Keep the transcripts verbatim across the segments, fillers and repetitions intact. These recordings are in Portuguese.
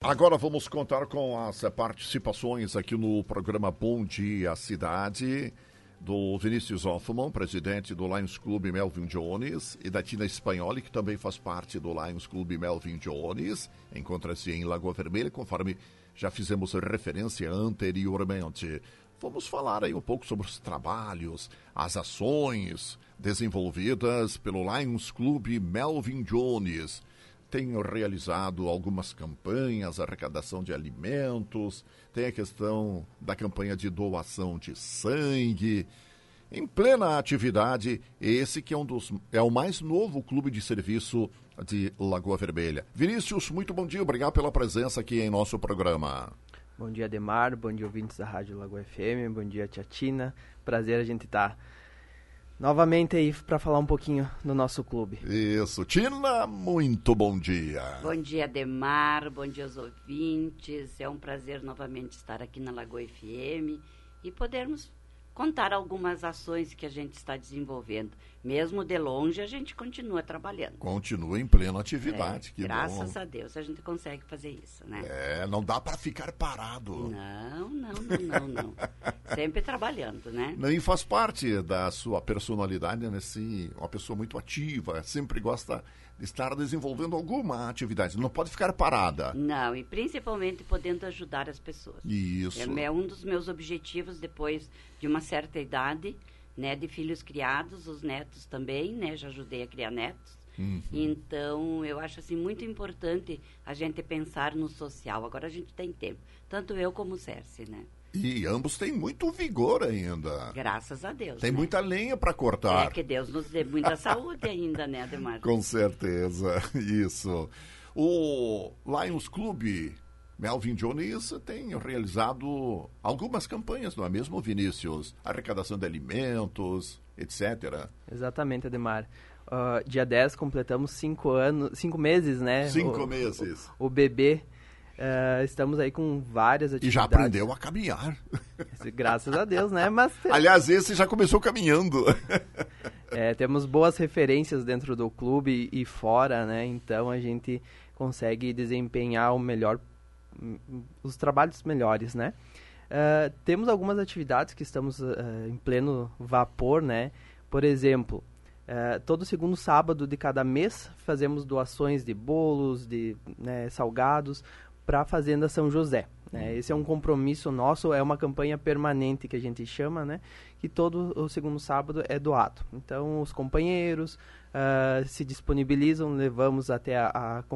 Agora vamos contar com as participações aqui no programa Bom Dia Cidade, do Vinícius Hoffmann, presidente do Lions Clube Melvin Jones, e da Tina Spagnoli, que também faz parte do Lions Clube Melvin Jones. Encontra-se em Lagoa Vermelha, conforme já fizemos referência anteriormente. Vamos falar aí um pouco sobre os trabalhos, as ações desenvolvidas pelo Lions Clube Melvin Jones. Tem realizado algumas campanhas, arrecadação de alimentos, tem a questão da campanha de doação de sangue. Em plena atividade, esse que é, um dos, é o mais novo clube de serviço de Lagoa Vermelha. Vinícius, muito bom dia, obrigado pela presença aqui em nosso programa. Bom dia, Ademar, bom dia, ouvintes da Rádio Lagoa F M, bom dia, Tia Tina. Prazer a gente estar novamente aí para falar um pouquinho do nosso clube. Isso, Tina, muito bom dia. Bom dia, Ademar, bom dia aos ouvintes. É um prazer novamente estar aqui na Lagoa F M e podermos contar algumas ações que a gente está desenvolvendo. Mesmo de longe, a gente continua trabalhando. Continua em plena atividade, é, que graças bom. a Deus a gente consegue fazer isso, né? É, não dá para ficar parado. Não, não, não, não, não. Sempre trabalhando, né? E faz parte da sua personalidade, né? Sim, uma pessoa muito ativa, sempre gosta de estar desenvolvendo alguma atividade, não pode ficar parada. Não, e principalmente podendo ajudar as pessoas. Isso. É, é um dos meus objetivos depois de uma certa idade, né, de filhos criados, os netos também, né, já ajudei a criar netos. Uhum. Então, eu acho assim muito importante a gente pensar no social. Agora a gente tem tempo, tanto eu como o Cerce, né? E ambos têm muito vigor ainda. Graças a Deus. Tem né? muita lenha para cortar. É, que Deus nos dê muita saúde ainda, né, Ademar? Com certeza, isso. O Lions Clube Melvin Jones tem realizado algumas campanhas, não é mesmo, Vinícius? Arrecadação de alimentos, etcétera. Exatamente, Ademar. Uh, dia dez completamos cinco anos, cinco meses, né? Cinco o, meses. O, o bebê. Uh, estamos aí com várias atividades. E já aprendeu a caminhar. Graças a Deus, né? Mas aliás, esse já começou caminhando. É, temos boas referências dentro do clube e fora, né? Então a gente consegue desempenhar o melhor, os trabalhos melhores, né? Uh, temos algumas atividades que estamos uh, em pleno vapor, né? Por exemplo, uh, todo segundo sábado de cada mês fazemos doações de bolos, de né, salgados, para a Fazenda São José. Né? Esse é um compromisso nosso, é uma campanha permanente que a gente chama, né? Que todo o segundo sábado é doado. Então, os companheiros uh, se disponibilizam, levamos até a,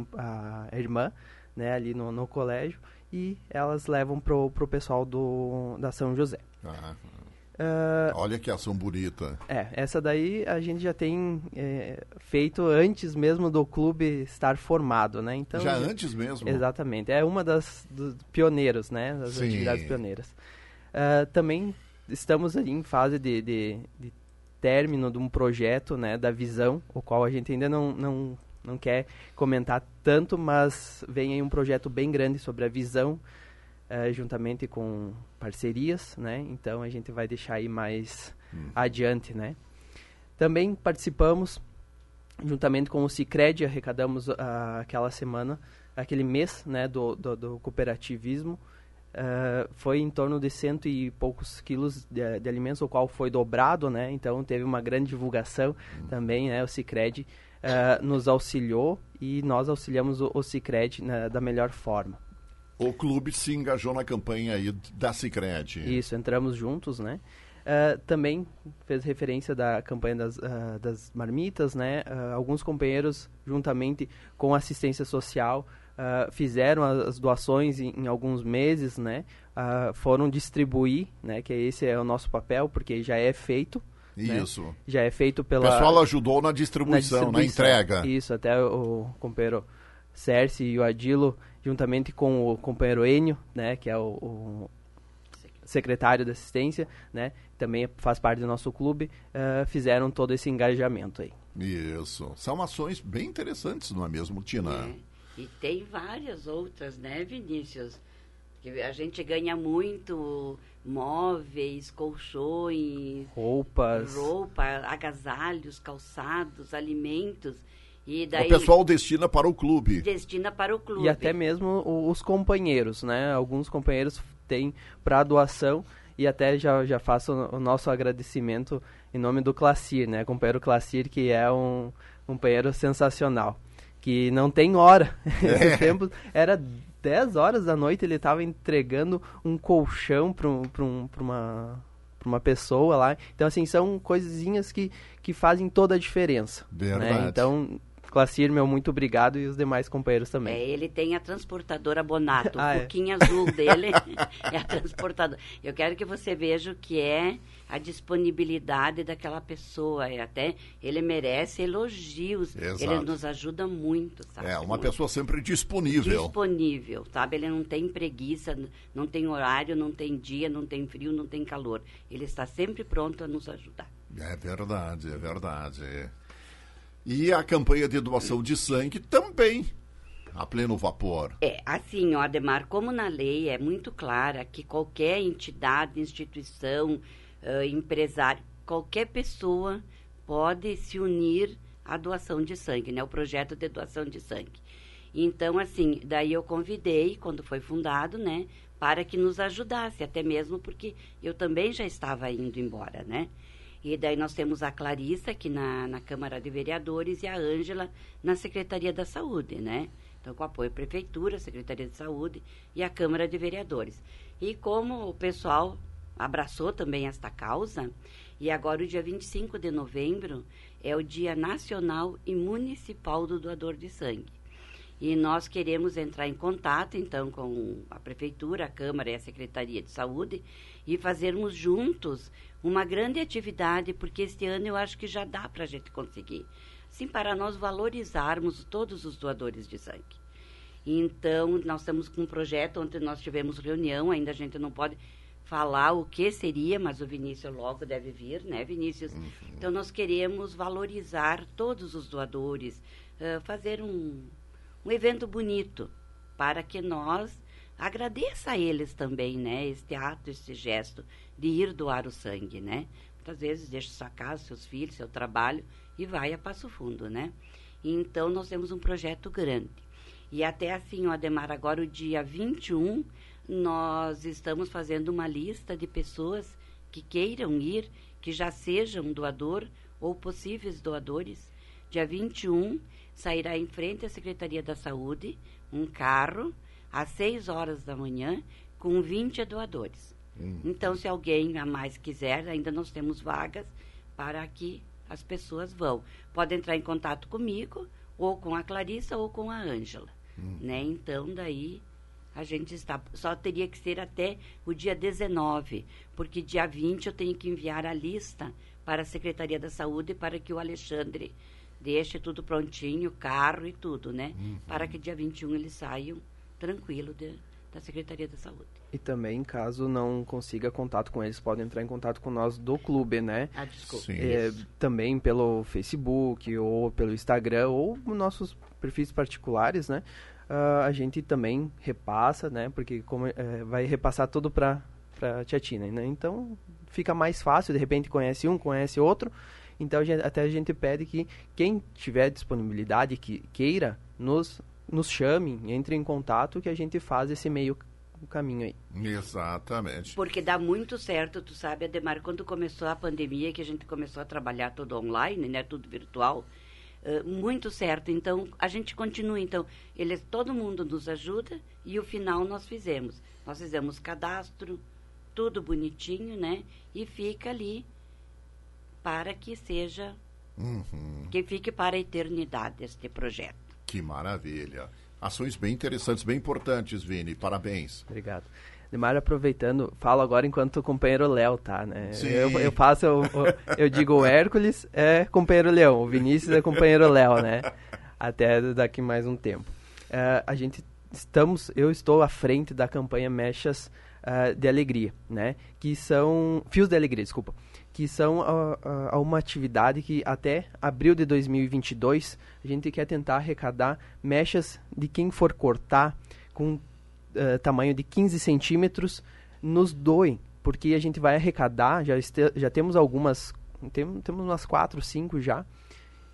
a, a irmã, né, ali no, no colégio, e elas levam para o pessoal do, da São José. Ah, Uh, olha que ação bonita. É, essa daí a gente já tem é, feito antes mesmo do clube estar formado, né? Então, já, já antes mesmo? Exatamente, é uma das dos pioneiros, né? Das Sim. atividades pioneiras. Uh, também estamos ali em fase de, de, de término de um projeto, né? Da visão, o qual a gente ainda não, não, não quer comentar tanto, mas vem aí um projeto bem grande sobre a visão, Uh, juntamente com parcerias, né? Então a gente vai deixar aí mais hum. adiante, né? Também participamos, juntamente com o Sicredi, arrecadamos uh, aquela semana, aquele mês, né, do, do, do cooperativismo. Uh, foi em torno de cento e poucos quilos de, de alimentos, o qual foi dobrado, né? Então teve uma grande divulgação hum. também, né? O Sicredi uh, nos auxiliou e nós auxiliamos o, o Sicredi na, da melhor forma. O clube se engajou na campanha aí da Sicredi. Isso, entramos juntos, né? Uh, também fez referência da campanha das, uh, das marmitas, né? Uh, alguns companheiros, juntamente com a assistência social, uh, fizeram as doações em, em alguns meses, né? Uh, foram distribuir, né? Que esse é o nosso papel, porque já é feito. Isso. Né? Já é feito pela... O pessoal ajudou na distribuição, na, distribuição, na entrega. Isso, até o, o companheiro Cerce e o Adilo, juntamente com o companheiro Enio, né, que é o, o secretário da assistência, né, também faz parte do nosso clube, uh, fizeram todo esse engajamento aí. Isso. São ações bem interessantes, não é mesmo, Tina? É. E tem várias outras, né, Vinícius? Que a gente ganha muito móveis, colchões, roupas, roupa, agasalhos, calçados, alimentos. E daí, o pessoal destina para o clube. Destina para o clube. E até mesmo os companheiros, né? Alguns companheiros têm para doação e até já, já faço o nosso agradecimento em nome do Classir, né? Companheiro Classir, que é um companheiro sensacional, que não tem hora. É. Esses tempos era dez horas da noite, ele estava entregando um colchão para um, um, uma... uma pessoa lá. Então, assim, são coisinhas que, que fazem toda a diferença. Verdade. Né? Então, Classir, meu muito obrigado, e os demais companheiros também. É, ele tem a transportadora Bonato, ah, o pouquinho é. azul dele é a transportadora. Eu quero que você veja o que é a disponibilidade daquela pessoa. É, até ele merece elogios. Exato. Ele nos ajuda muito, sabe? É, uma muito. pessoa sempre disponível. Disponível, sabe? Ele não tem preguiça, não tem horário, não tem dia, não tem frio, não tem calor. Ele está sempre pronto a nos ajudar. É verdade, é verdade. E a campanha de doação de sangue também, a pleno vapor. É, assim, ó, Ademar, como na lei é muito clara que qualquer entidade, instituição, uh, empresário, qualquer pessoa pode se unir à doação de sangue, né? O projeto de doação de sangue. Então, assim, daí eu convidei, quando foi fundado, né, para que nos ajudasse, até mesmo porque eu também já estava indo embora, né? E daí nós temos a Clarissa aqui na, na Câmara de Vereadores e a Ângela na Secretaria da Saúde, né? Então, com apoio à Prefeitura, Secretaria de Saúde e a Câmara de Vereadores. E como o pessoal abraçou também esta causa, e agora o dia vinte e cinco de novembro é o Dia Nacional e Municipal do Doador de Sangue. E nós queremos entrar em contato, então, com a Prefeitura, a Câmara e a Secretaria de Saúde e fazermos juntos uma grande atividade, porque este ano eu acho que já dá para a gente conseguir. Sim, para nós valorizarmos todos os doadores de sangue. Então, nós estamos com um projeto onde nós tivemos reunião, ainda a gente não pode falar o que seria, mas o Vinícius logo deve vir, né, Vinícius? Uhum. Então, nós queremos valorizar todos os doadores, uh, fazer um... um evento bonito, para que nós agradeça a eles também, né, este ato, este gesto de ir doar o sangue, né. Muitas vezes deixa sua casa, seus filhos, seu trabalho e vai a Passo Fundo, né. Então, nós temos um projeto grande. E até assim, ó, Ademar, agora o dia vinte e um, nós estamos fazendo uma lista de pessoas que queiram ir, que já sejam doador ou possíveis doadores. Dia vinte e um, sairá em frente à Secretaria da Saúde um carro às seis horas da manhã com vinte doadores. Hum. Então, se alguém a mais quiser, ainda nós temos vagas para que as pessoas vão. Pode entrar em contato comigo, ou com a Clarissa, ou com a Ângela. Hum. Né? Então, daí a gente está... Só teria que ser até o dia dezenove, porque dia vinte eu tenho que enviar a lista para a Secretaria da Saúde para que o Alexandre deixe tudo prontinho, carro e tudo, né? Uhum. Para que dia vinte e um eles saiam tranquilo de, da Secretaria da Saúde. E também, caso não consiga contato com eles, podem entrar em contato com nós do clube, né? Ah, desculpa. Sim. É, também pelo Facebook, ou pelo Instagram, ou nossos perfis particulares, né? Uh, a gente também repassa, né? Porque como, é, vai repassar tudo para a Tia Tina, né? Então, fica mais fácil, de repente conhece um, conhece outro. Então, a gente, até a gente pede que quem tiver disponibilidade, que queira, nos, nos chame, entre em contato, que a gente faz esse meio caminho aí. Exatamente. Porque dá muito certo, tu sabe, Ademar, quando começou a pandemia, que a gente começou a trabalhar tudo online, né, tudo virtual, uh, muito certo. Então, a gente continua. Então, eles, todo mundo nos ajuda e o final nós fizemos. Nós fizemos cadastro, tudo bonitinho, né, e fica ali para que seja, uhum. que fique para a eternidade este projeto. Que maravilha. Ações bem interessantes, bem importantes, Vini. Parabéns. Obrigado. Demar, aproveitando, falo agora enquanto o companheiro Léo, tá, né? Sim. Eu, eu faço, eu, eu digo o Hércules é companheiro Leão, o Vinícius é companheiro Léo, né? Até daqui mais um tempo. Uh, a gente estamos, eu estou à frente da campanha Mechas uh, de Alegria, né? Que são, Fios de Alegria, desculpa. Que são uh, uh, uma atividade que até abril de dois mil e vinte e dois a gente quer tentar arrecadar mechas de quem for cortar com uh, tamanho de quinze centímetros, nos doem, porque a gente vai arrecadar, já, este, já temos algumas, tem, temos umas quatro, cinco já,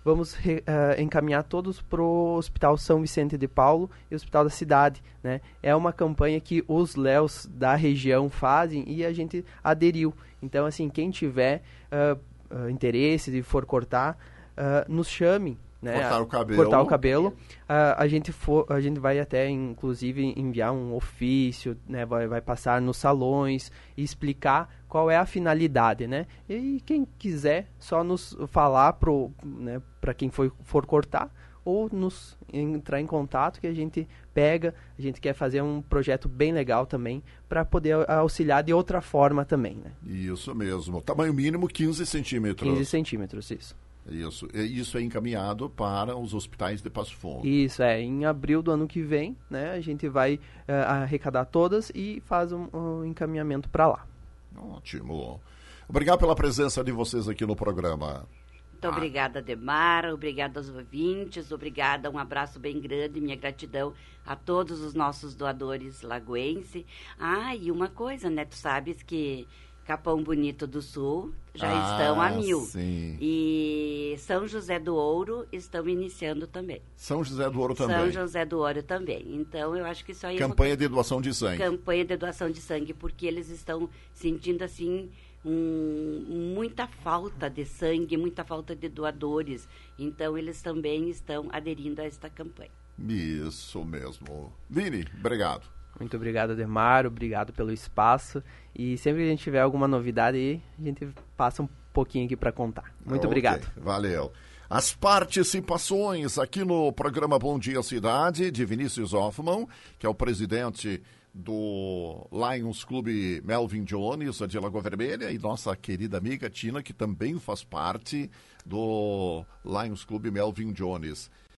vamos re, uh, encaminhar todos para o Hospital São Vicente de Paulo e o Hospital da Cidade, né? É uma campanha que os Léos da região fazem e a gente aderiu. Então, assim, quem tiver uh, uh, interesse e for cortar, uh, nos chame. Né? Cortar o cabelo. Cortar o cabelo. Uh, a, gente for, a gente vai até, inclusive, enviar um ofício, né? vai, vai passar nos salões e explicar qual é a finalidade, né? E quem quiser, só nos falar pro, né, para quem for, for cortar ou nos entrar em contato que a gente pega. A gente quer fazer um projeto bem legal também para poder auxiliar de outra forma também, né? Isso mesmo. Tamanho mínimo quinze centímetros. quinze centímetros, isso. Isso. Isso é encaminhado para os hospitais de Passo Fundo. Isso, é. Em abril do ano que vem, né, a gente vai uh, arrecadar todas e faz um, um encaminhamento para lá. Ótimo. Obrigado pela presença de vocês aqui no programa. Muito ah. obrigada, Ademar. Obrigada aos ouvintes. Obrigada, um abraço bem grande. Minha gratidão a todos os nossos doadores lagoenses. Ah, e uma coisa, né? Tu sabes que Capão Bonito do Sul já ah, estão a mil. Sim. E São José do Ouro estão iniciando também. São José do Ouro também. São José do Ouro também. Então, eu acho que isso aí Campanha é uma... de doação de sangue. Campanha de doação de sangue, porque eles estão sentindo, assim, um, muita falta de sangue, muita falta de doadores. Então, eles também estão aderindo a esta campanha. Isso mesmo. Vini, obrigado. Muito obrigado, Ademar, obrigado pelo espaço. E sempre que a gente tiver alguma novidade aí, a gente passa um pouquinho aqui para contar. Muito okay, obrigado. Valeu. As participações aqui no programa Bom Dia Cidade, de Vinícius Hoffmann, que é o presidente do Lions Clube Melvin Jones, de Lagoa Vermelha, e nossa querida amiga Tina, que também faz parte do Lions Clube Melvin Jones.